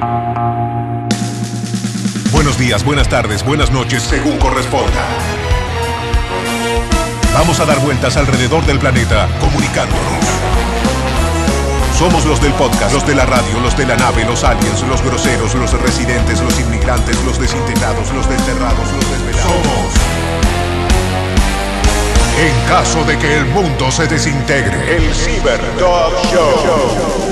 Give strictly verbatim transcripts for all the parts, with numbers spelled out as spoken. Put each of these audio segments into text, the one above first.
Buenos días, buenas tardes, buenas noches, según corresponda. Vamos a dar vueltas alrededor del planeta, comunicándonos. Somos los del podcast, los de la radio, los de la nave, los aliens, los groseros, los residentes, los inmigrantes, los desintegrados, los desterrados, los desvelados. Somos. En caso de que el mundo se desintegre, el Cyber Dog Show.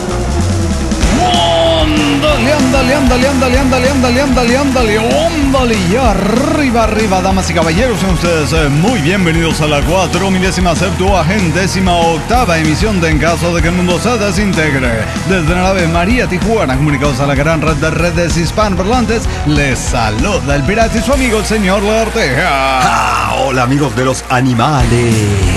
Ándale, ándale, ándale, ándale, ándale, ándale, ándale, ándale, ándale, y arriba, arriba, damas y caballeros, sean ustedes eh, muy bienvenidos a la cuatro milésima septuagentésima octava emisión de En caso de que el mundo se desintegre. Desde la nave María Tijuana, comunicados a la gran red de redes hispanoparlantes, les saluda el pirata y su amigo el señor Lartea. Ah, hola amigos de los animales.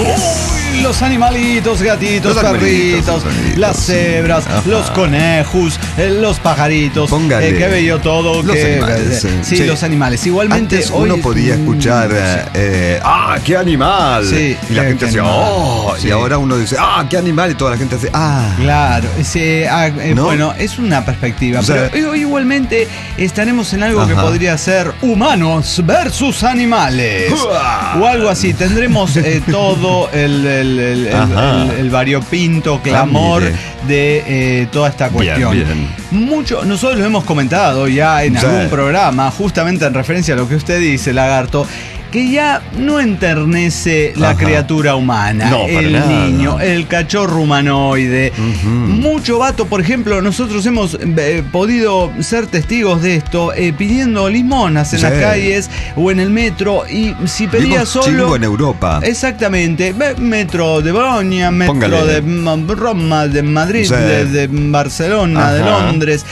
Uy, los animalitos, gatitos, Los perritos, animalitos, animalitos, las cebras, Ajá. los conejos, eh, los pajaritos. Póngale. Eh, qué bello todo. Los que, animales, eh, sí. sí, Sí. los animales. Igualmente Antes hoy uno podía escuchar, eh, eh, ¡ah, qué animal! Sí, y la eh, gente qué decía, animal. ¡oh! Sí. Y ahora uno dice, ¡ah, qué animal! Y toda la gente hace, ¡ah! Claro, ese, ah, eh, ¿No? bueno, es una perspectiva, O sea, pero hoy igualmente estaremos en algo que Ajá. podría ser humanos versus animales. ¡Uah! O algo así, tendremos eh, todo el, el, el, el, Ajá. el- el variopinto, clamor Ah, mire. de eh, toda esta cuestión. Bien, bien. Mucho, nosotros lo hemos comentado ya en Sí. algún programa, justamente en referencia a lo que usted dice, Lagarto, que ya no enternece la Ajá. criatura humana, No, para el nada. niño, el cachorro humanoide. Ujú. Mucho vato, por ejemplo, nosotros hemos eh, podido ser testigos de esto, eh, pidiendo limonas en Sí. las calles o en el metro, y si pedía Vimos solo... chingo en Europa. Exactamente, ve- metro de Bolonia, metro Póngale. de M- Roma, de Madrid, Sí. de, de Barcelona, de Ajá. Londres.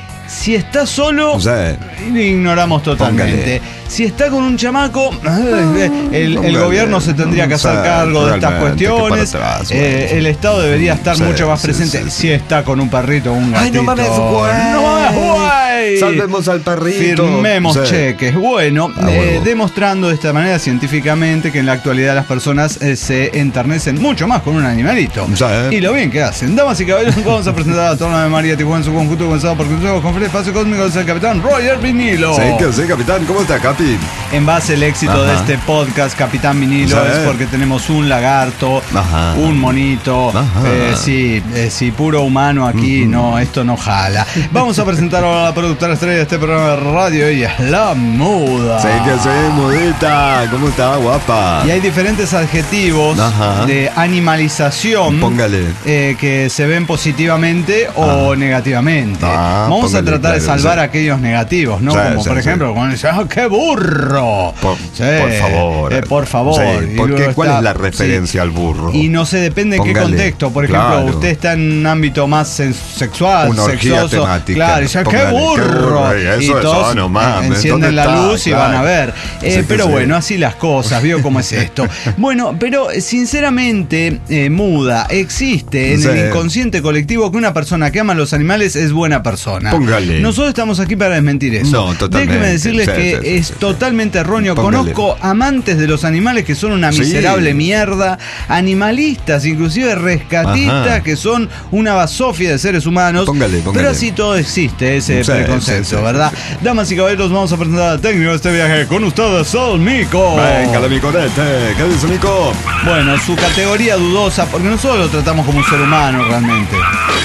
Si está solo, Sí. ignoramos totalmente. Póngale. Si está con un chamaco, el, el póngale. gobierno se tendría que hacer Sí, cargo de estas realmente, cuestiones. que para atrás, Eh, bueno. el Estado debería estar Sí, mucho más sí, presente. sí, sí. Si está con un perrito o un gatito. ¡Ay, no mames, güey! ¡No mames, güey! Salvemos al perrito. Firmemos Sí. cheques. Bueno, Ah, eh, huevo. demostrando de esta manera científicamente que en la actualidad las personas eh, se enternecen mucho más con un animalito. Sí. Y lo bien que hacen. Damas y caballeros, vamos a presentar a toda la de María Tijuana en su conjunto comenzado por consejos con el espacio cósmico del capitán Roger Vinilo. Sí, que sí, capitán. ¿Cómo está, Capi? En base al éxito Ajá. de este podcast, Capitán Vinilo, Sí. es porque tenemos un lagarto, Ajá. un monito. Ajá. Eh, sí, eh, sí, puro humano aquí, no, esto no jala. Vamos a presentar ahora a la productora estrella de este programa de radio, ella es la Muda. Sí, que sí, mudita. ¿Cómo está, guapa? Y hay diferentes adjetivos Ajá. de animalización. Póngale. eh, que se ven positivamente o negativamente. Ah, Vamos póngale, a tratar de claro, salvar sí. aquellos negativos, ¿no? Sí, Como sí, por sí. ejemplo, cuando dice, ¡ah, qué burro! Por, Sí, por favor. eh, por favor. Sí, Y porque, luego ¿cuál está- es la referencia sí. al burro? Y no se depende en qué Póngale, contexto. Por ejemplo, claro. usted está en un ámbito más sen- sexual, Una orgía sexoso. temática. Claro, y dice, ¡qué Póngale, qué burro! burro, y eso y es, todos ah, no mames, encienden ¿dónde la está? luz y Claro. van a ver. Eh, Sí que pero sí. bueno, así las cosas, vio cómo es esto. Bueno, pero sinceramente, eh, Muda, existe en Sí. el inconsciente colectivo que una persona que ama a los animales es buena persona. Póngale. Nosotros estamos aquí para desmentir eso. No, totalmente. Déjenme decirles Sí, que sí, sí, es sí. totalmente erróneo. Póngale. Conozco amantes de los animales que son una Sí. miserable mierda, animalistas, inclusive rescatistas, Ajá. que son una basofia de seres humanos. Póngale, póngale. Pero así todo existe, ese Sí, preconcepto, sí, sí, ¿verdad? sí, sí. Damas y caballeros, vamos a presentar al técnico de este viaje con ustedes, el Mico. Venga, mi conete. ¿Qué dice, Mico? Bueno, su categoría dudosa, porque nosotros lo tratamos como un ser humano realmente.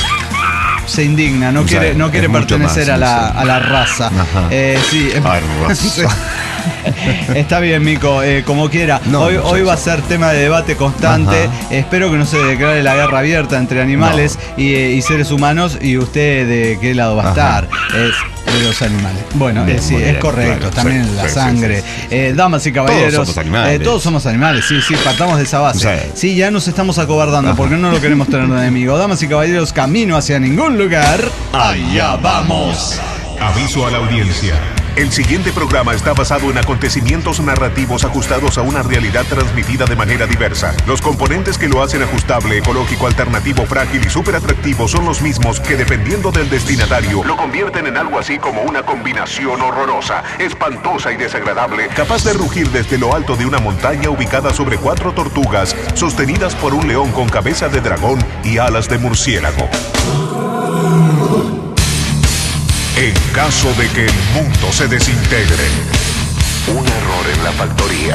Se indigna, no O sea, quiere, no quiere es mucho pertenecer más, a, la, no sé. a la raza. Ajá. Eh, sí, em- Ay, raza. Está bien, Mico, eh, como quiera. No, hoy no sé, hoy va a sí. ser tema de debate constante. Ajá. Espero que no se declare la guerra abierta entre animales y, eh, y seres humanos. ¿Y usted de qué lado va a Ajá. estar? Es de los animales. Bueno, Bien, eh, sí, muy es bien, correcto. claro, También sí, la sí, sí, sangre. sí, sí. Eh, damas y caballeros. Todos somos animales. eh, todos somos animales, sí, sí, partamos de esa base. Sí. Sí, ya nos estamos acobardando Ajá. porque no lo queremos tener de enemigo. Damas y caballeros, camino hacia ningún lugar. Allá vamos. Aviso a la audiencia. El siguiente programa está basado en acontecimientos narrativos ajustados a una realidad transmitida de manera diversa. Los componentes que lo hacen ajustable, ecológico, alternativo, frágil y súper atractivo son los mismos que, dependiendo del destinatario, lo convierten en algo así como una combinación horrorosa, espantosa y desagradable, capaz de rugir desde lo alto de una montaña ubicada sobre cuatro tortugas, sostenidas por un león con cabeza de dragón y alas de murciélago. caso de que el mundo se desintegre. Un error en la factoría.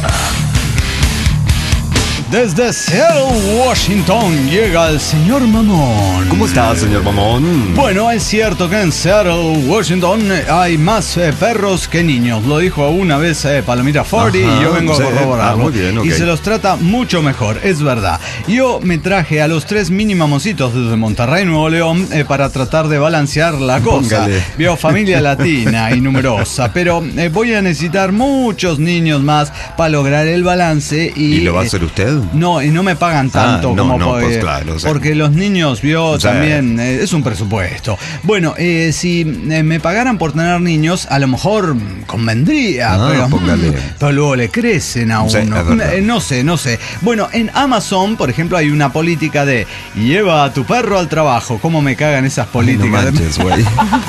Desde Seattle, Washington, llega el señor Mamón. ¿Cómo está, señor Mamón? Bueno, es cierto que en Seattle, Washington, hay más eh, perros que niños. Lo dijo una vez eh, Palomita Forty y yo vengo sí, a corroborarlo. ah, muy bien, okay. Y se los trata mucho mejor, es verdad. Yo me traje a los tres mini mamositos desde Monterrey, Nuevo León, eh, para tratar de balancear la cosa. Póngale. Veo familia latina y numerosa, pero eh, voy a necesitar muchos niños más para lograr el balance. ¿Y, ¿Y lo va a hacer usted? No, y no me pagan tanto ah, no, como no, puede, pues claro, o sea, porque los niños, vio, o sea, también eh, es un presupuesto. Bueno, eh, si eh, me pagaran por tener niños, a lo mejor convendría, ah, pero, póngale. mm, pero luego le crecen a Sí, uno. es verdad. Eh, no sé, no sé. Bueno, en Amazon, por ejemplo, hay una política de lleva a tu perro al trabajo. ¿Cómo me cagan esas políticas? No manches, güey.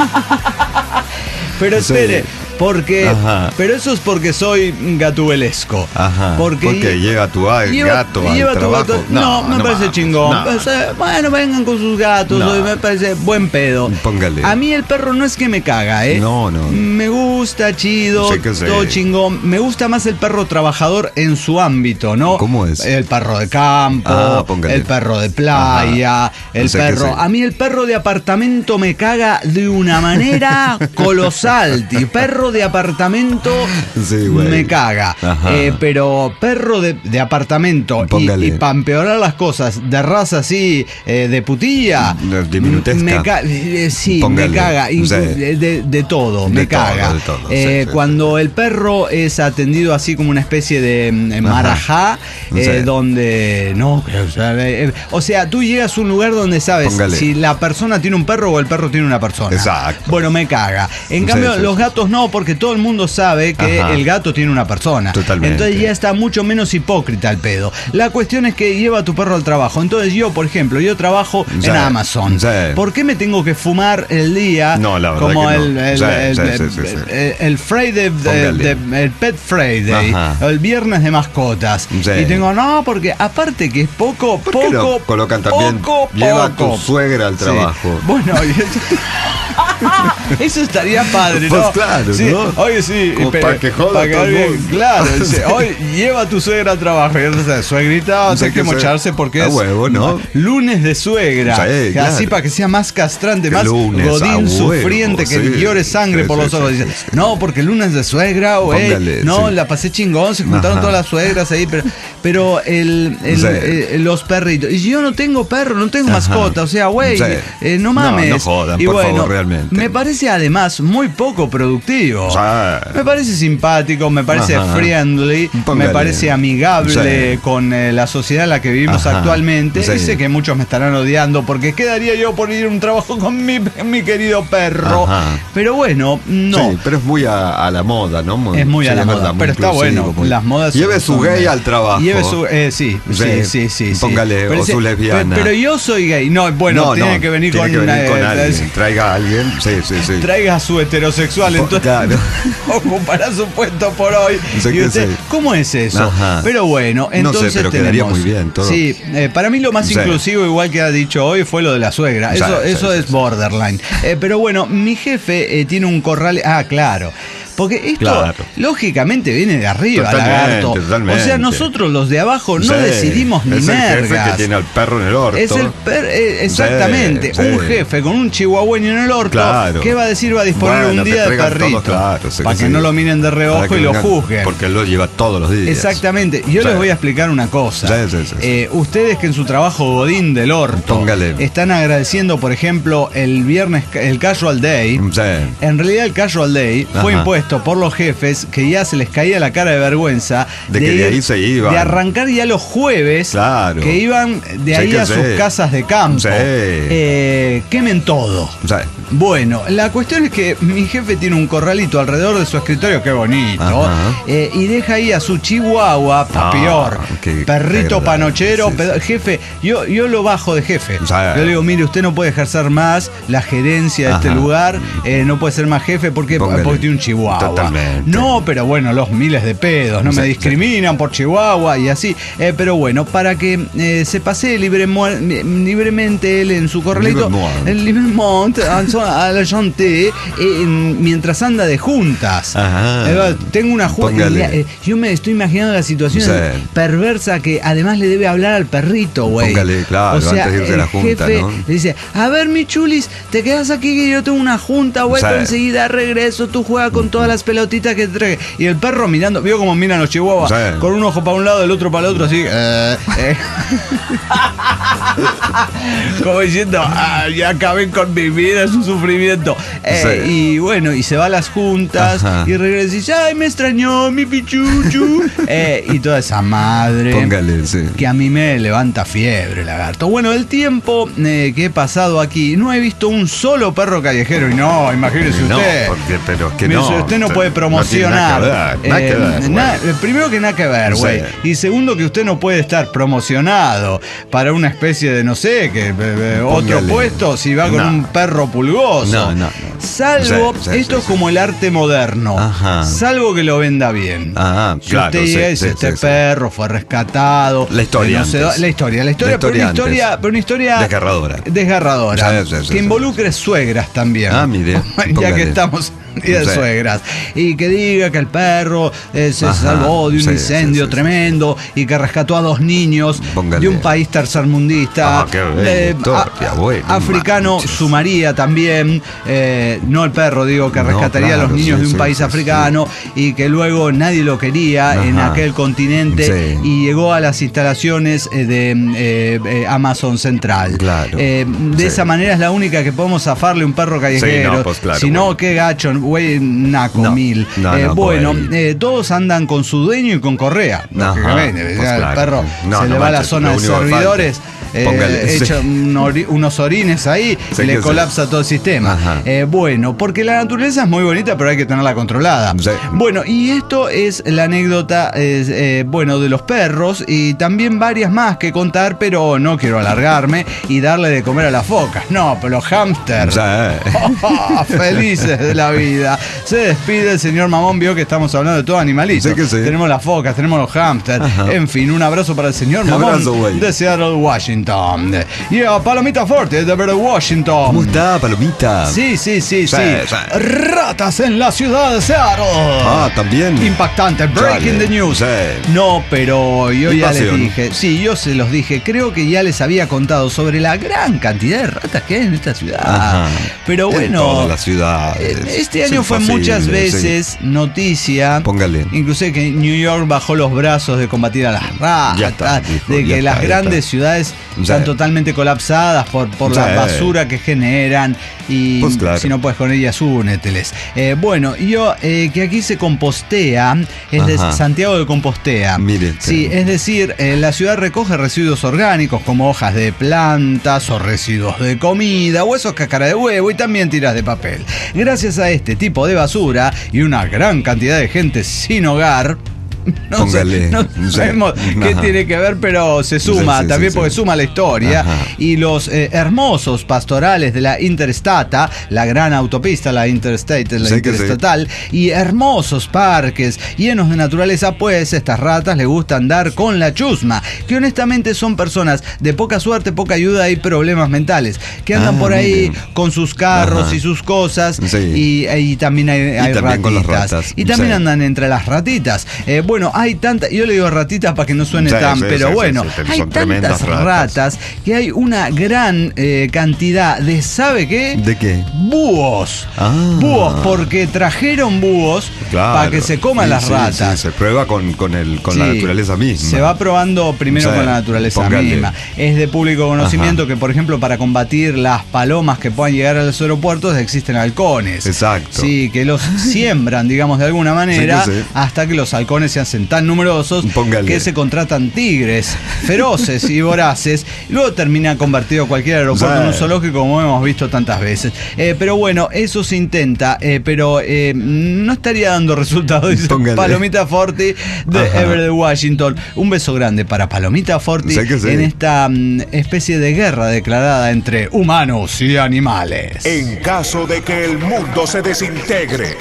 Pero espere, Sí. porque Ajá. pero eso es porque soy gatubelesco. Ajá. Porque, Porque lleva tu a- lleva- gato al lleva tu trabajo. gato- No, No, me no parece mames, chingón. no. O sea, bueno, vengan con sus gatos, No. me parece buen pedo. Póngale. A mí el perro no es que me caga, ¿eh? No, no. Me gusta, chido, Sí que sí. todo chingón. Me gusta más el perro trabajador en su ámbito, ¿no? ¿Cómo es? El perro de campo, Ah, póngale. el perro de playa, el Sí que perro... sí. A mí el perro de apartamento me caga de una manera colosal, tío. Perro de apartamento Sí, güey. me caga. Ajá. Eh, pero perro de, de apartamento y, Póngale. y para empeorar las cosas, de raza así, eh, de putilla, De- diminutesca. me ca- eh, sí, Póngale. me caga. Inclu- Sí. de, de- de todo, De me todo, caga. de todo, Eh, sí, sí, cuando el perro es atendido así como una especie de mm, marajá, eh, Sí. donde no, o sea, eh, o sea, tú llegas a un lugar donde sabes Póngale. si la persona tiene un perro o el perro tiene una persona. Exacto. Bueno, me caga. En Sí, cambio, sí, los sí. gatos no, porque todo el mundo sabe que Ajá. el gato tiene una persona. Totalmente. Entonces ya está mucho menos hipócrita el pedo. La cuestión es que lleva a tu perro al trabajo. Entonces yo, por ejemplo, yo trabajo Sí. en Amazon. Sí. ¿Por qué me tengo que fumar el día No, la verdad como que no. el, el, Sí, el, sí, el- sí, sí, sí. el- el Friday, de- Póngale. de- el Pet Friday, Ajá. el viernes de mascotas? Sí. Y tengo, no, porque aparte que es poco, ¿Por poco, qué no colocan también poco, lleva a tu poco. suegra al Sí. trabajo? Bueno, eso estaría padre, ¿no? Pues claro, Sí, ¿no? Oye, sí. Como pero- para que joda para que todo el alguien- mundo. Claro, dice, oye, lleva a tu suegra al trabajo. Y entonces, suegrita, O sea hay que que se- mocharse porque a es huevo, ¿no? lunes de suegra. Sí, claro. Así para que sea más castrante, Que más lunes, a godín huevo, sufriente, que sí. llore sangre Sí, por sí, los ojos. sí, Dice, sí, sí. no, porque lunes de suegra, güey. Póngale, No, sí. la pasé chingón, se juntaron Ajá. todas las suegras ahí, pero, pero el, el- Sí. eh, los perritos. Y yo no tengo perro, no tengo Ajá. mascota, o sea, güey, Sí. eh, no No, mames. no jodan, y por bueno, favor, realmente. me parece además muy poco productivo. O sea, Me parece simpático, me parece Ajá. friendly, Póngale. me parece amigable Sí. con eh, la sociedad en la que vivimos Ajá. actualmente. Sí. Y sé que muchos me estarán odiando porque quedaría yo por ir a un trabajo con mi, mi querido perro. Ajá. Pero bueno, no. sí, pero es muy a, a la moda, ¿no? Muy- Es muy sí, a la es moda, verdad, muy pero está inclusivo, bueno. muy- Las modas Lleve son- su gay son- al trabajo. Lleve su, eh, sí, sí, Sí. sí, sí, sí. Póngale, Pero o ese- su lesbiana. pe- Pero yo soy gay. No, bueno, no, tiene no, que venir tiene con, que venir con eh, alguien. Traiga a alguien. Sí, sí, sí. Traiga a su heterosexual, Po- entonces claro. ocupará su puesto por hoy. Sé Y que usted, sí. ¿cómo es eso? Ajá. Pero bueno, No sé, entonces pero tenemos, quedaría muy bien todo. Sí, eh, para mí lo más Sí. inclusivo, igual que ha dicho hoy, fue lo de la suegra. Sí, Eso, sí, eso sí, es sí. borderline. Eh, pero bueno, mi jefe eh, tiene un corral. Ah, claro. Porque esto, Claro. lógicamente, viene de arriba, Totalmente, lagarto. totalmente. O sea, nosotros los de abajo no Sí, decidimos ni es el jefe mergas. que tiene al perro en el orto. Es el per- eh, exactamente, Sí, un sí. jefe con un chihuahueño en el orto, Claro. ¿qué va a decir? Va a disponer Bueno, un que día de traigan perrito. todo, claro, sí para que sí. no lo miren de Para reojo que y lo vengan- juzguen. Porque él lo lleva todos los días. Exactamente. Yo Sí. les voy a explicar una cosa. Sí, sí, sí, sí. Eh, ustedes que en su trabajo godín del orto Póngale. están agradeciendo, por ejemplo, el viernes, el Casual Day. Sí. En realidad el Casual Day fue Ajá. impuesto por los jefes que ya se les caía la cara de vergüenza De que de ahí se iban. de arrancar ya los jueves, Claro. que iban de Sí ahí que a sí. sus casas de campo. Sí. Eh, quemen todo. Sí. Bueno, la cuestión es que mi jefe tiene un corralito alrededor de su escritorio, qué bonito, Ajá. eh, y deja ahí a su chihuahua, pa' Ah, peor, qué perrito agradable, panochero, sí, pedo- sí. jefe, yo, yo lo bajo de jefe. Sí. Yo le digo, mire, usted no puede ejercer más la gerencia de este Ajá. lugar, eh, no puede ser más jefe porque, Póngale. porque tiene un chihuahua. Totalmente. No, pero bueno, los miles de pedos, no Sí, me sí. discriminan por chihuahua y así. Eh, pero bueno, para que eh, se pase libre, libremente él en su corralito, Libre moi. El Limont a la Chanté, eh, mientras anda de juntas. Ajá. Eh, tengo una junta. Póngale. Yo me estoy imaginando la situación Sí. perversa que además le debe hablar al perrito, güey. Póngale, claro, o sea, antes de irse a el la junta, jefe ¿no? le dice, a ver, mi chulis, te quedas aquí que yo tengo una junta, güey, Sí. pero enseguida regreso, tú juegas con todas las pelotitas que te traje. Y el perro mirando, vio como miran los chihuahuas, Sí. con un ojo para un lado, el otro para el otro, así. Eh, eh. Como diciendo, ah, ya acabé con mi vida, es un sufrimiento. Eh, Sí. Y bueno, y se va a las juntas, Ajá. y regresa y dice, ay, me extrañó mi pichuchu. eh, y toda esa madre. Póngale, sí. Que a mí me levanta fiebre, lagarto. Bueno, el tiempo eh, que he pasado aquí, no he visto un solo perro callejero. Y no, imagínese No, usted. porque, pero es que Mire, no. usted no puede No promocionar. tiene nada que ver, nada que Eh, ver, na- güey. primero que nada que ver, Sí. güey. Y segundo que usted no puede estar promocionado para una especie de, no sé, que eh, eh, otro Póngale. puesto si va con No. un perro pulgoso. No, no, no. Salvo, Sí, sí, esto sí, es como el arte moderno. Ajá. Salvo que lo venda bien. Ah, Si claro, usted sí, llega y dice, sí, este sí, sí. perro fue rescatado. La historia eh, no sé antes. dó- la historia, la historia, La pero una historia historia, antes. pero una historia Desgarradora. desgarradora. Sí, sí, sí, que sí. involucre suegras también. Ah, mire, ya póngale. que estamos en día de Sí. suegras. Y que diga que el perro eh, se Ajá, salvó de un sí, incendio sí, sí, tremendo y que rescató a dos niños Póngale. de un país tercermundista. Ah, qué bella historia, a- bueno, africano manches. sumaría también, eh, no el perro, digo, que No, rescataría a los claro, niños sí, de un sí, país sí, africano y que luego nadie lo quería en Ajá. aquel continente Sí. y llegó a las instalaciones eh, de eh, eh, Amazon Central. Claro. Eh, de Sí. esa manera es la única que podemos zafarle un perro callejero. Sí, no, pues claro, si no, bueno. qué gacho, güey, naco No, mil. no, Eh, no, bueno, pues. eh, todos andan con su dueño y con correa. Ajá, Lógicamente, pues o sea, el claro. perro No, se no le va a la manches, zona lo de único que servidores. eh, Póngale, echa sí. un ori- unos orines ahí Sí, y le que sí. colapsa todo el sistema. Ajá. Eh, bueno, porque la naturaleza es muy bonita, pero hay que tenerla controlada. Sí. Bueno, y esto es la anécdota, eh, eh, bueno, de los perros y también varias más que contar, pero no quiero alargarme y darle de comer a las focas. No, pero los hámsters. Sí. Felices de la vida. Se despide el señor Mamón, vio que estamos hablando de todo animalito. Sí que sí. Tenemos las focas, tenemos los hámsters. Ajá. En fin, un abrazo para el señor Un Mamón abrazo, güey. de Seattle, Washington. Y a Palomita Forte de Verde, Washington. ¿Cómo está, Palomita? Sí, sí, sí, sí. Sí, sí. Ratas en la ciudad de Seattle. Ah, también. Impactante, breaking Dale. the news. Sí. No, pero yo ya les Invasión. dije, sí, yo se los dije, creo que ya les había contado sobre la gran cantidad de ratas que hay en esta ciudad. Ajá. Pero En bueno, todas las ciudades. eh, este Es año fue imposible, muchas sí. veces noticia, Póngale. inclusive que New York bajó los brazos de combatir a las ratas, Ya está, dijo, de ya que las está, ya grandes está. ciudades Sí. están totalmente colapsadas por, por la Sí. basura que generan y Pues claro. si no puedes con ellas, úneteles. Eh, bueno, yo eh, que aquí se compostea, es de Ajá. Santiago de Compostea. Mire. Sí, es decir, eh, la ciudad recoge residuos orgánicos como hojas de plantas o residuos de comida o esos cáscaras de huevo y también tiras de papel. Gracias a este tipo de basura y una gran cantidad de gente sin hogar, no, Póngale. sé, no Sí. sabemos qué Ajá. tiene que ver, pero se suma Sí, sí, también sí, porque sí. suma la historia. Ajá. Y los eh, hermosos pastorales de la Interstata, la gran autopista, la Interstate, la Sí que sí. Interestatal, y hermosos parques llenos de naturaleza, pues estas ratas les gusta andar con la chusma, que honestamente son personas de poca suerte, poca ayuda y problemas mentales, que andan Ah, por ahí mire. con sus carros Ajá. y sus cosas, Sí. y, y también hay, hay también ratitas. con las ratas. Y también Sí. andan entre las ratitas. Eh, bueno, hay tantas, yo le digo ratitas para que no suene Sí, tan, sí, pero sí, sí, bueno, sí, pero hay son tantas tremendas ratas. ratas. que hay una gran eh, cantidad de, ¿sabe qué? ¿De qué? Búhos. Ah. Búhos, porque trajeron búhos Claro. para que se coman Sí, las sí, ratas. sí, se prueba con, con, el, con la Sí, naturaleza misma. Se va probando primero Sí, con la naturaleza póngale. misma. Es de público conocimiento Ajá. que, por ejemplo, para combatir las palomas que puedan llegar a los aeropuertos existen halcones. Exacto. Sí, que los siembran, digamos, de alguna manera, Sí que sí. hasta que los halcones se hacen tan numerosos Póngale. que se contratan tigres feroces y voraces. Luego termina convertido cualquier aeropuerto Sí. en un zoológico, como hemos visto tantas veces. Eh, pero bueno, eso se intenta, eh, pero eh, no estaría dando resultados, dice Póngale. Palomita Forti de Ajá. Everett, Washington. Un beso grande para Palomita Forti Sé que sí. en esta mm, especie de guerra declarada entre humanos y animales. En caso de que el mundo se desintegre.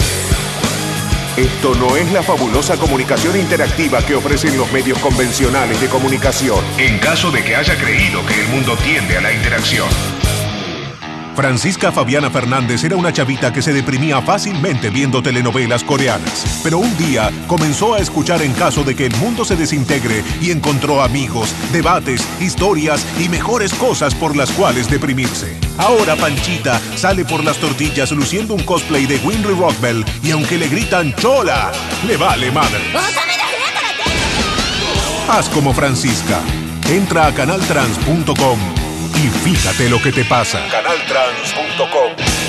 Esto no es la fabulosa comunicación interactiva que ofrecen los medios convencionales de comunicación. En caso de que haya creído que el mundo tiende a la interacción. Francisca Fabiana Fernández era una chavita que se deprimía fácilmente viendo telenovelas coreanas. Pero un día comenzó a escuchar en caso de que el mundo se desintegre y encontró amigos, debates, historias y mejores cosas por las cuales deprimirse. Ahora Panchita sale por las tortillas luciendo un cosplay de Winry Rockbell y aunque le gritan ¡Chola!, le vale madre. Haz como Francisca. Entra a canal trans punto com y fíjate lo que te pasa. canal trans punto com.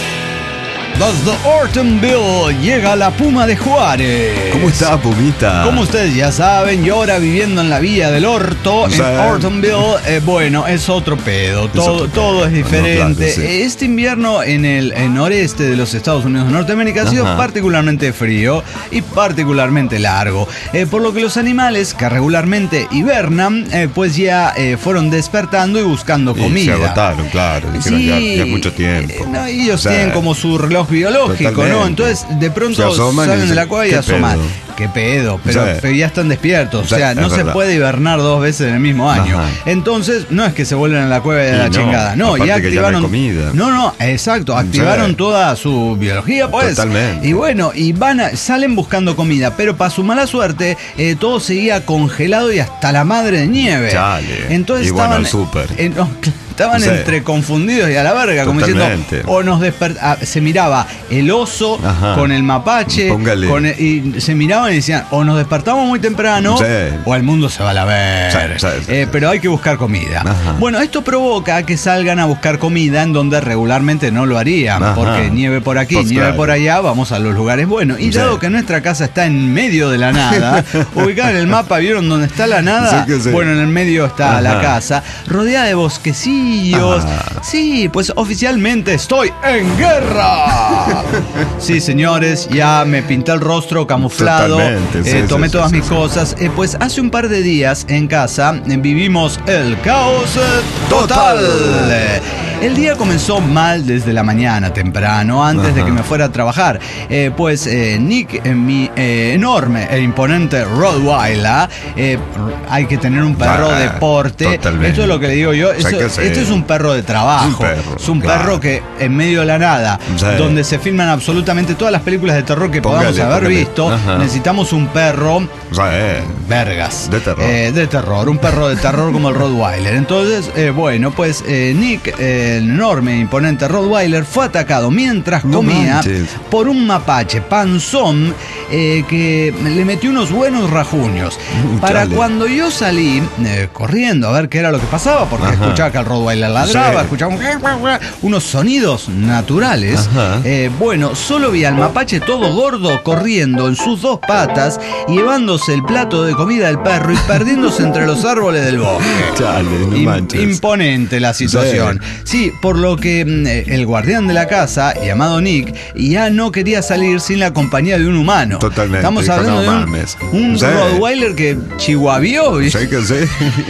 Desde Ortonville llega la Puma de Juárez. ¿Cómo está, Pumita? Como ustedes ya saben, yo ahora viviendo en la Villa del Orto, en Ortonville, eh, bueno, es otro pedo. Todo es, otro pedo. Todo es diferente. No, claro, sí. Este invierno en el en noreste de los Estados Unidos de Norteamérica ha sido Ajá. particularmente frío y particularmente largo. Eh, por lo que los animales que regularmente hibernan, eh, pues ya eh, fueron despertando y buscando comida. Y se agotaron, claro. Dijeron sí, ya, ya mucho tiempo. Eh, no, ellos o sea, tienen como su reloj biológico, Totalmente. ¿no? Entonces, de pronto salen de la cueva y asoman. Qué pedo, pero, o sea, pero ya están despiertos. O sea, no se puede hibernar dos veces en el mismo año. Ajá. Entonces, no es que se vuelven a la cueva de la no, chingada. No, ya activaron. Ya no, comida. no, no, exacto. Activaron sí. toda su biología, pues. Totalmente. Y bueno, y van a, salen buscando comida. Pero para su mala suerte, eh, todo seguía congelado y hasta la madre de nieve. Chale. Entonces y estaban. Bueno, súper. Eh, no, Estaban sí. entre confundidos y a la verga, como Totalmente. diciendo, o nos despertamos, se miraba el oso Ajá. con el mapache, con el, y se miraban y decían, o nos despertamos muy temprano, sí. o el mundo se va a la verga. Sí, sí, sí, eh, sí. Pero hay que buscar comida. Ajá. Bueno, esto provoca que salgan a buscar comida en donde regularmente no lo harían, Ajá. porque nieve por aquí, pues nieve claro. por allá, vamos a los lugares buenos. Y sí. dado que nuestra casa está en medio de la nada, ubicada en el mapa, ¿vieron dónde está la nada? Sí sí. Bueno, en el medio está Ajá. la casa, rodeada de bosquecillos. Ah. Sí, pues oficialmente estoy en guerra. Sí, señores, ya me pinté el rostro camuflado, Totalmente, sí, eh, tomé sí, todas sí, mis sí. cosas. Eh, pues hace un par de días en casa eh, vivimos el caos eh, total. total. El día comenzó mal desde la mañana, temprano, antes Ajá. de que me fuera a trabajar. Eh, pues eh, Nick, eh, mi eh, enorme e imponente Rottweiler, eh, hay que tener un perro ah, de porte. Totalmente. Esto es lo que le digo yo. Eso, esto es un perro de trabajo. Es un perro, es un claro. perro que en medio de la nada, sí. donde se filman absolutamente todas las películas de terror que póngale, podamos haber póngale. visto, Ajá. necesitamos un perro sí. vergas. De terror. Eh, de terror, un perro de terror como el Rottweiler. Entonces, eh, bueno, pues eh, Nick, eh, el enorme e imponente Rottweiler, fue atacado mientras no comía manches. por un mapache panzón eh, que le metió unos buenos rajuños. Uh, Para chale. cuando yo salí eh, corriendo a ver qué era lo que pasaba, porque Ajá. escuchaba que el Rottweiler ladraba, sí. escuchaba un, unos sonidos naturales. Eh, bueno, solo vi al mapache todo gordo corriendo en sus dos patas, llevándose el plato de comida del perro y perdiéndose entre los árboles del bosque. Chale, no manches. Imponente la situación. Sí. Sí, por lo que eh, el guardián de la casa, llamado Nick, ya no quería salir sin la compañía de un humano. Totalmente. Estamos hablando no, de un, un sí. Rottweiler que chihuahuió. Sí, que sí.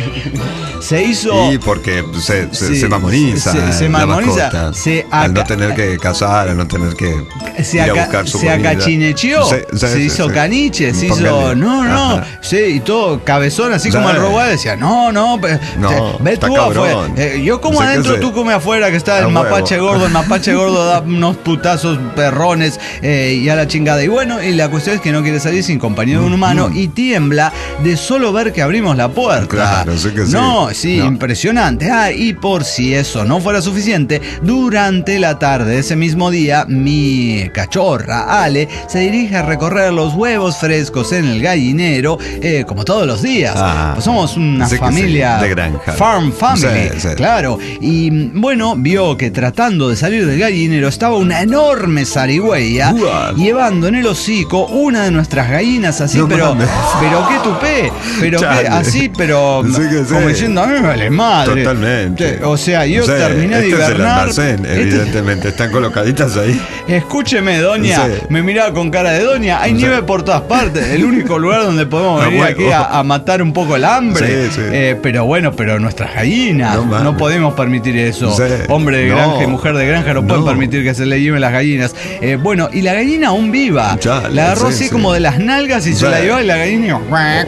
Se hizo... Sí, porque se, se, sí, se mamoniza. Se, se mamoniza. Se aca... Al no tener que cazar, al no tener que se ir aca... a buscar su Se comida. acachinecheó. Se, se, se, se hizo se, caniche, se hizo... Póngale. No, no. Ajá. Sí, y todo cabezón, así sí. como el Rottweiler decía, no, no, no te, ve tú afuera. Eh, yo como sí adentro, tú come afuera, que está el mapache huevo. gordo. El mapache gordo da unos putazos perrones eh, y a la chingada. Y bueno, y la cuestión es que no quiere salir sin compañía de un humano mm. y tiembla de solo ver que abrimos la puerta. Claro, sé que sí. No, sí, no. impresionante. Ah, y por si eso no fuera suficiente, durante la tarde de ese mismo día, mi cachorra, Ale, se dirige a recorrer los huevos frescos en el gallinero, eh, como todos los días. Ah, pues somos una familia sí, de granja. Farm family, sí, sí. claro. Y bueno, vio que tratando de salir del gallinero estaba una enorme zarigüeya uh, llevando en el hocico una de nuestras gallinas así, no, pero mames. pero qué tupé, pero qué, así, pero sí como sí. diciendo, a mí me vale madre. Totalmente. O sea, yo o sea, terminé este de hibernar. Es el almacén, evidentemente, están colocaditas ahí. Escúcheme, doña, sí. me miraba con cara de doña, hay sí. nieve por todas partes, el único lugar donde podemos venir no, aquí a, a matar un poco el hambre. Sí, sí. Eh, pero bueno, pero nuestras gallinas, no, no podemos permitir eso. eso. Sí. Hombre de No. granja y mujer de granja no, pueden No. permitir que se le lleven las gallinas. Eh, bueno, y la gallina aún viva. Ya, la agarró sí, así sí. como de las nalgas y Sí. se la llevó y la gallina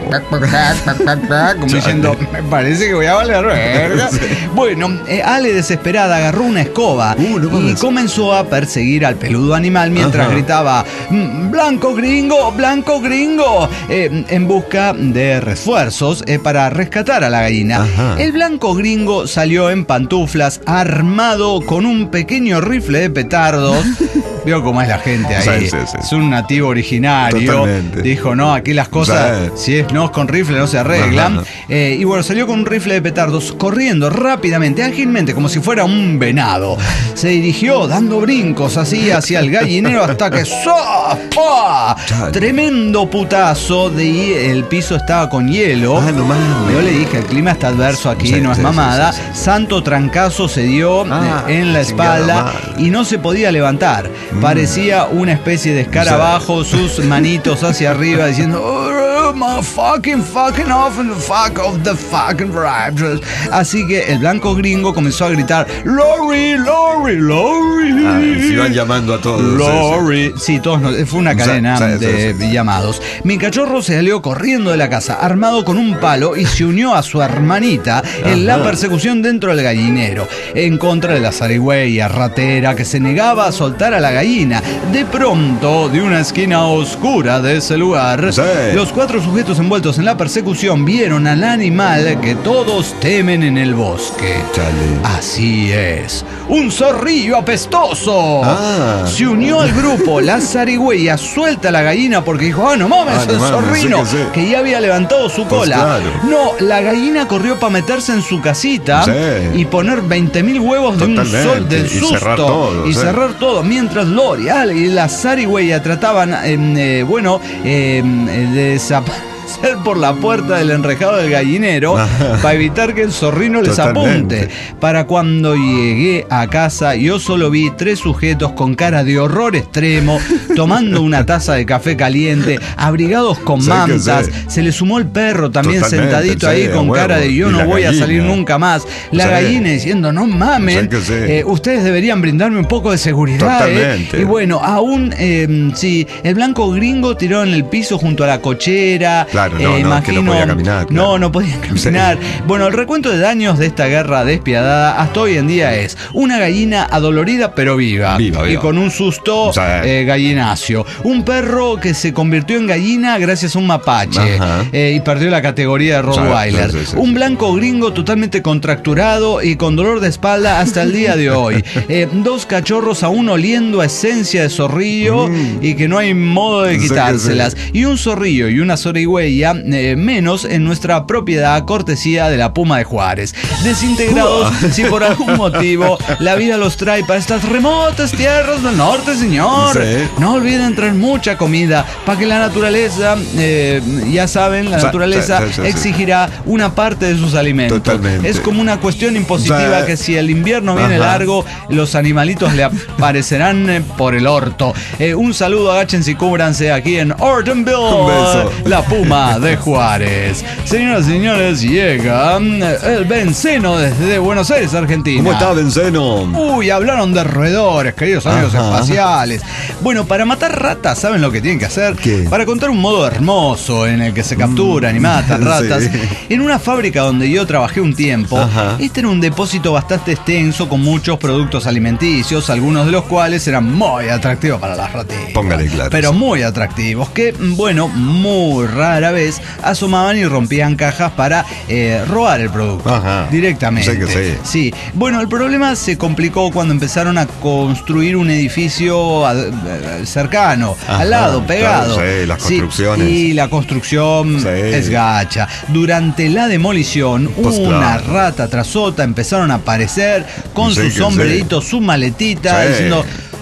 como diciendo, me parece que voy a valer verga. Sí. Bueno, eh, Ale desesperada agarró una escoba Uh, no y mames. comenzó a perseguir al peludo animal mientras Ajá. gritaba "Mm, blanco gringo, blanco gringo", eh, en busca de refuerzos eh, para rescatar a la gallina. Ajá. El blanco gringo salió en pantuflas, armado con un pequeño rifle de petardos. Veo cómo es la gente ahí. Sí, sí, sí. Es un nativo originario. Totalmente. Dijo, no, aquí las cosas, Sí. si es no es con rifle, no se arreglan. Ajá. Eh, y bueno, salió con un rifle de petardos, corriendo rápidamente, ágilmente, como si fuera un venado. Se dirigió dando brincos así hacia el gallinero hasta que ¡so! ¡Pua! Chale. Tremendo putazo, de el piso estaba con hielo. Ah, no mames. Yo le dije, el clima está adverso aquí, Sí, no es sí, mamada. sí, sí, sí. Santo trancazo se dio Ah, eh, en la chingada espalda madre. y no se podía levantar. Parecía una especie de escarabajo, sus manitos hacia arriba diciendo "Oh, my fucking fucking off and the fuck of the fucking raptors". Así que el blanco gringo comenzó a gritar Lori, Lori, Lori. Ah, se iban llamando a todos. Lori. Sí, todos nos- fue una Sí, cadena sí, sí, de sí, sí. llamados. Mi cachorro se salió corriendo de la casa, armado con un palo, y se unió a su hermanita en la Ajá. persecución dentro del gallinero, en contra de la zarigüeya ratera que se negaba a soltar a la gallina. De pronto, de una esquina oscura de ese lugar, Sí. los cuatro sujetos envueltos en la persecución vieron al animal que todos temen en el bosque. Chale. Así es, un zorrillo apestoso. Ah. Se unió al grupo, la zarigüeya suelta a la gallina porque dijo, ah, no mames, Ah, no el mames, zorrino, sí que sí. que ya había levantado su Pues cola. claro. No, la gallina corrió para meterse en su casita Sí. y poner veinte mil huevos de un Totalmente. sol del Y susto. cerrar todo, y sí. cerrar todo. Mientras Lori, Ale y la zarigüeya trataban, eh, eh, bueno, eh, de desaparecer por la puerta del enrejado del gallinero para evitar que el zorrino les Totalmente. apunte. Para cuando llegué a casa, yo solo vi tres sujetos con cara de horror extremo, tomando una taza de café caliente, abrigados con Sí que mantas. sí. Se le sumó el perro también Totalmente, sentadito sí, ahí a con huevo. cara de yo Y no la voy a gallina. salir nunca más. La Sí. gallina diciendo, no mamen, Sí que sí. eh, ustedes deberían brindarme un poco de seguridad. eh". Totalmente. Y bueno, aún, eh, sí, el blanco gringo tiró en el piso junto a la cochera. Claro, no, eh, no, es que no imagino- podía caminar, claro. No, no podían caminar. Bueno, el recuento de daños de esta guerra despiadada hasta hoy en día es una gallina adolorida pero viva, Viva, y viva. con un susto Sí. eh, gallinacio. Un perro que se convirtió en gallina gracias a un mapache Ajá. eh, y perdió la categoría de Rottweiler. Sí, sí, sí, un sí. blanco gringo totalmente contracturado y con dolor de espalda hasta el día de hoy. Eh, dos cachorros aún oliendo a esencia de zorrillo y que no hay modo de Sí que quitárselas. Y un zorrillo y una zarigüeya eh, menos en nuestra propiedad, cortesía de la Puma de Juárez. Desintegrados si por algún motivo la vida los trae para estas remotas tierras del norte, señor. Sí. No olviden traer mucha comida para que la naturaleza, eh, ya saben, la Sí, naturaleza sí, sí, sí, sí. exigirá una parte de sus alimentos. Totalmente. Es como una cuestión impositiva Sí. que si el invierno viene Ajá. largo, los animalitos le aparecerán eh, por el orto. Eh, un saludo, agáchense y cúbranse aquí en Ortonville, Un beso. la Puma de Juárez. Señoras y señores, llega mm, el Benceno desde Buenos Aires, Argentina. ¿Cómo está, Benceno? Uy, hablaron de roedores, queridos amigos Ajá. espaciales. Bueno, para matar ratas, ¿saben lo que tienen que hacer? ¿Qué? Para contar un modo hermoso en el que se capturan y matan sí. ratas. En una fábrica donde yo trabajé un tiempo, Ajá. este era un depósito bastante extenso con muchos productos alimenticios, algunos de los cuales eran muy atractivos para las ratitas. Póngale claro. Pero muy atractivos, que, bueno, muy rara vez asomaban y rompían cajas para eh, robar el producto Ajá. directamente. Sí que sí. Sí, bueno, el problema se complicó cuando empezaron a construir un edificio a- a- cercano, Ajá, al lado, pegado. claro, sí, las Sí, construcciones. y la construcción Sí. es gacha. Durante la demolición, Pues una claro. rata tras otra empezaron a aparecer con Sí su que sombrerito, su maletita, Sí. diciendo...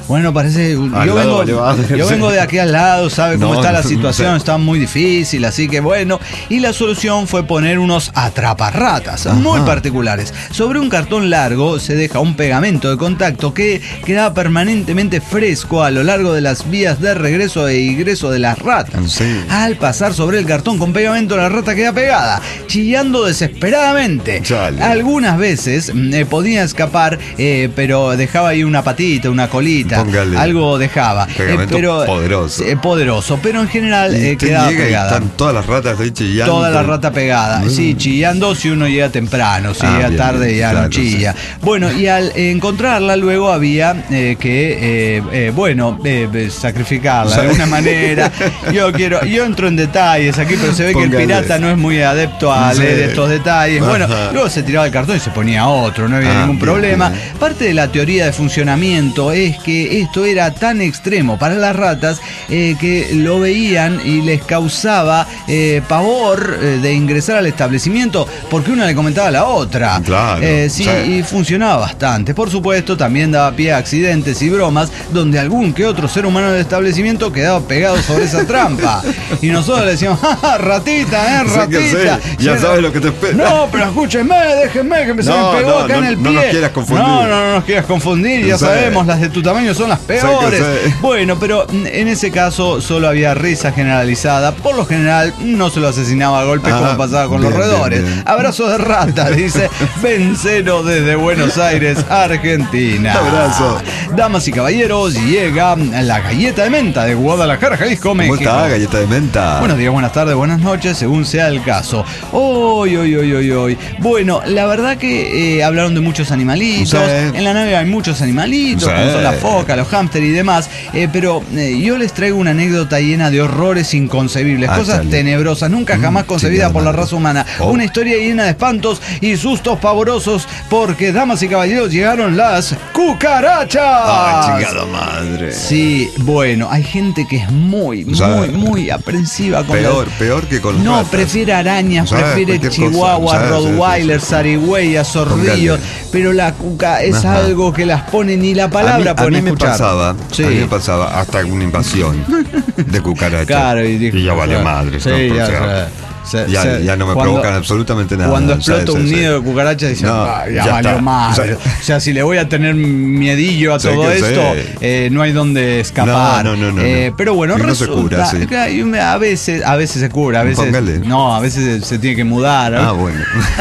Bueno, parece. Yo vengo, yo vengo de aquí al lado, sabe cómo no, está la situación, no sé. Está muy difícil, así que bueno. Y la solución fue poner unos atraparratas Ajá. muy particulares. Sobre un cartón largo se deja un pegamento de contacto que queda permanentemente fresco a lo largo de las vías de regreso e ingreso de las ratas. Sí. Al pasar sobre el cartón con pegamento, la rata queda pegada, chillando desesperadamente. Chale. Algunas veces eh, podía escapar, eh, pero dejaba ahí una patita, una colita, Póngale. algo dejaba. Pegamento eh, pero, poderoso. Eh, poderoso, pero en general eh, quedaba llega pegada. Y están todas las ratas ahí chillando. Toda la rata pegada, mm. sí, chillando si uno llega temprano, si ah, llega bien, tarde bien, ya claro, no chilla. Sí. Bueno, y al eh, encontrarla luego había eh, que, eh, eh, bueno, eh, sacrificarla o sea, de alguna manera. Yo quiero, yo entro en detalles aquí, pero se ve Póngale. que el pirata no es muy adepto a sí. leer estos detalles. Ajá. Bueno, luego se tiraba el cartón y se ponía otro, no había ah, ningún bien, problema. Bien. Parte de la teoría de funcionamiento es que esto era tan extremo para las ratas eh, que lo veían y les causaba eh, pavor eh, de ingresar al establecimiento porque una le comentaba a la otra. Claro. Eh, sí, sí, y funcionaba bastante. Por supuesto, también daba pie a accidentes y bromas donde algún que otro ser humano del establecimiento quedaba pegado sobre esa trampa. Y nosotros le decíamos, ¡ah, ratita, eh, ratita! Sí, ya sabes lo que te espera. No, pero escúcheme, déjenme que me, no, se me pegó no, acá no, en el pie. No nos quieras confundir. No, no, no nos quieras confundir, ya sí. sabemos, las de tu tamaño son las peores. Sí, sí. Bueno, pero en ese caso solo había risa generalizada. Por lo general no se lo asesinaba a golpes ah, como pasaba con bien, los roedores. Bien, bien. Abrazo de rata, dice Vencero desde Buenos Aires, Argentina. Abrazo. Damas y caballeros, llega la galleta de menta de Guadalajara, Jalisco, México. ¿Cómo está, galleta de menta? Buenos días, buenas tardes, buenas noches, según sea el caso. Hoy, hoy, hoy, hoy, hoy. Bueno, la verdad que eh, hablaron de muchos animalitos. Sí. En la nave hay muchos animalitos, sí. como son las focas, los hámsters y demás. Eh, pero eh, yo les traigo una anécdota llena de horrores inconcebibles, ah, cosas chale. tenebrosas, nunca jamás mm, concebidas por la raza humana. Oh. Una historia llena de espantos y sustos pavorosos, porque, damas y caballeros, llegaron las cucarachas. ¡Ah, chingada madre! Sí, bueno, hay gente que es muy, o sea, muy, muy aprensiva con Peor, las... peor que con No, ratas. prefiere arañas, o sea, prefiere chihuahuas, rottweilers, zarigüeyas, zorrillos, pero la cuca es Ajá. algo que las pone ni la palabra a mí, pueden a mí escuchar. Me pasaba, sí. A mí me pasaba hasta una invasión de cucarachas. Claro, y, dijo, y ya vale madre. Sí, ¿no? ya, o sea, Se, ya, se, ya no me cuando, provocan absolutamente nada. Cuando explota un nido de cucarachas dicen, no, ah, ya, ya valió madre. O sea, o sea, si le voy a tener miedillo a todo esto, eh, no hay donde escapar. No, no, no, no, eh, no. Pero bueno, no resulta, se cura, sí. a veces, a veces se cura, a veces Póngale. no, a veces se, se tiene que mudar. Ah, bueno.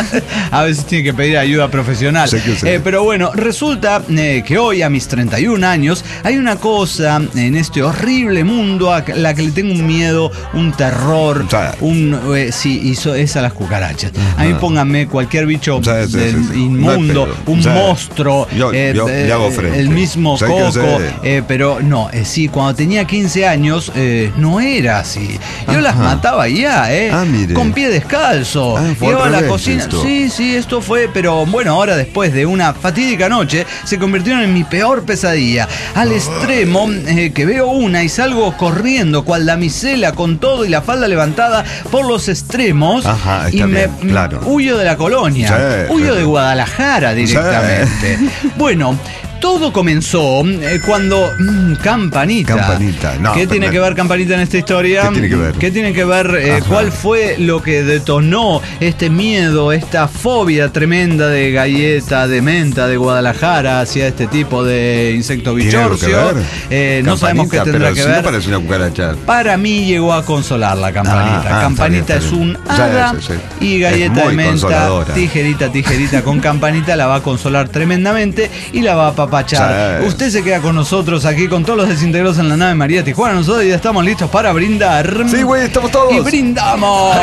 A veces tiene que pedir ayuda profesional. Sé que sé. Eh, pero bueno, resulta eh, que hoy a mis treinta y un años hay una cosa en este horrible mundo a la que le tengo un miedo, un terror, o sea, un eh, sí, hizo es a las cucarachas. Ajá. A mí pónganme cualquier bicho sí, sí, sí, sí. inmundo, no un sí. monstruo, yo, eh, yo, eh, yo hago frente. el mismo sé coco, eh, pero no, eh, sí, cuando tenía quince años eh, no era así. Yo Ajá. las mataba ya, eh, ah, mire. con pie descalzo. Ah, Iba a la cocina. Esto. Sí, sí, esto fue, pero bueno, ahora después de una fatídica noche se convirtieron en mi peor pesadilla, al oh. extremo eh, que veo una y salgo corriendo cual damisela con todo y la falda levantada por los extremos. Ajá. Ajá, y me bien, claro. huyo de la colonia, sí, huyo claro. de Guadalajara directamente. Sí. Bueno, todo comenzó eh, cuando mmm, Campanita. Campanita, no. ¿Qué tiene que ver Campanita en esta historia? ¿Qué tiene que ver? ¿Qué tiene que ver? Eh, ¿Cuál fue lo que detonó este miedo, esta fobia tremenda de galleta, de menta, de Guadalajara hacia este tipo de insecto bichorcio? Eh, no sabemos qué tendrá pero que si ver. No parece una cucaracha. Para mí llegó a consolar la Campanita. Ah, ah, Campanita está bien, está bien. es un hada sí, sí, sí. y galleta de menta, tijerita, tijerita con Campanita la va a consolar tremendamente y la va a papar. Sí. Usted se queda con nosotros aquí con todos los desintegrados en la nave María Tijuana. Nosotros ya estamos listos para brindar. Sí, güey, estamos todos. Y brindamos.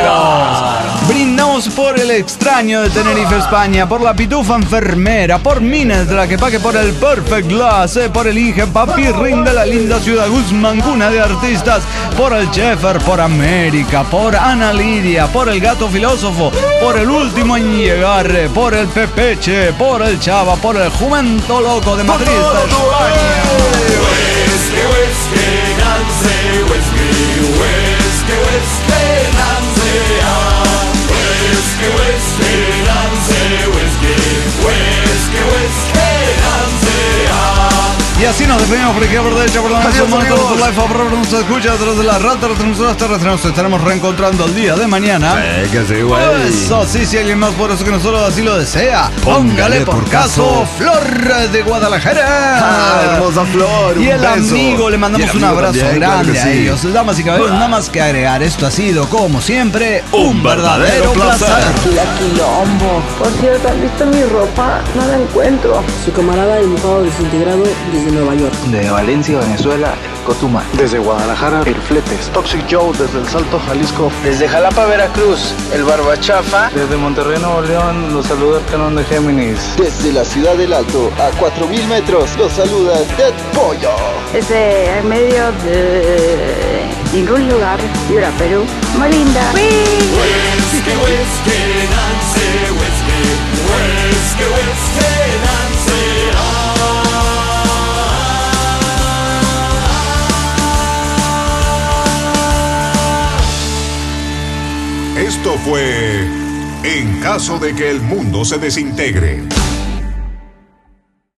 Brindamos por el extraño de Tenerife, España, por la pitufa enfermera, por Minas de la Quepaque, por el Perfect Glass, eh, por el Inge Papirrín de la linda ciudad Guzmán, cuna de artistas, por el Chefer, por América, por Ana Lidia, por el Gato Filósofo, por el último en llegar, por el Pepeche, por el Chava, por el Jumento Loco de Madrid, España. Whisky, whisky, Nancy, whisky, whisky, whisky, Nancy, ah. Whisky, whisky, Nancy, whisky, whisky, whisky, Nancy, ah. Y así nos despedimos por aquí por derecha, por la Adiós, monitor, amigos. por live, por favor, nos escucha a través de la rata retransmisoras terrestres. Nos estaremos reencontrando el día de mañana. Eh, que sí, güey. Eso sí, si alguien más por eso que nosotros así lo desea, póngale por caso Flor de Guadalajara. Ah, hermosa Flor. Y un el beso. amigo, le mandamos Y el un amigo abrazo también, claro grande que a sí. ellos. Damas y caballeros, nada más que agregar. Esto ha sido, como siempre, un verdadero placer. La quilombo. Por cierto, ¿han visto mi ropa? No la encuentro. Su camarada dibujado desintegrado desde Nueva York. De Valencia, Venezuela, el Cotuma. Desde Guadalajara, el Fletes. Toxic Joe desde el Salto, Jalisco. Desde Jalapa, Veracruz, el Barbachafa. Desde Monterrey, Nuevo León, los saluda el Canón de Géminis. Desde la ciudad del Alto, a cuatro mil metros, los saluda Dead Pollo. Desde en medio de ningún lugar, Piura, Perú. Muy linda. Whisky, whisky, Nancy, whisky, whisky, whisky, Nancy, Esto fue En caso de que el mundo se desintegre.